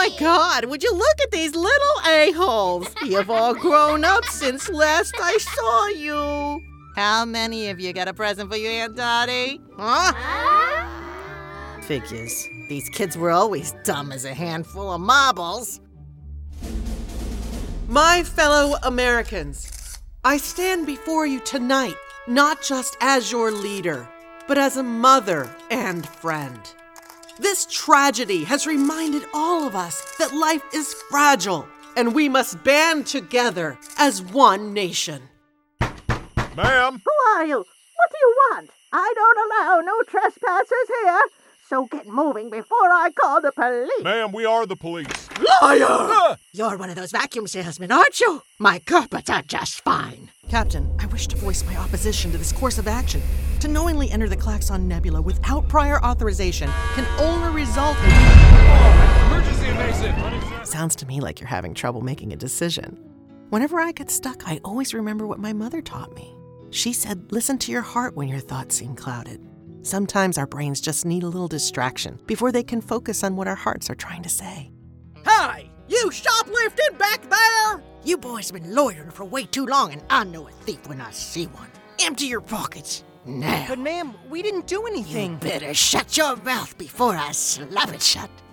my God, would you look at these little a-holes? You've all grown up since last I saw you. How many of you got a present for you, Aunt Dottie? Huh? Figures. These kids were always dumb as a handful of marbles. My fellow Americans, I stand before you tonight, not just as your leader, but as a mother and friend. This tragedy has reminded all of us that life is fragile, and we must band together as one nation. Ma'am? Who are you? What do you want? I don't allow no trespassers here. So get moving before I call the police. Ma'am, we are the police. Liar! You're one of those vacuum salesmen, aren't you? My carpets are just fine. Captain, I wish to voice my opposition to this course of action. To knowingly enter the Klaxon Nebula without prior authorization can only result in... Emergency invasive! Sounds to me like you're having trouble making a decision. Whenever I get stuck, I always remember what my mother taught me. She said, listen to your heart when your thoughts seem clouded. Sometimes our brains just need a little distraction before they can focus on what our hearts are trying to say. Hey, you shoplifting back there? You boys been loitering for way too long, and I know a thief when I see one. Empty your pockets. Now. But ma'am, we didn't do anything. You better shut your mouth before I slap it shut.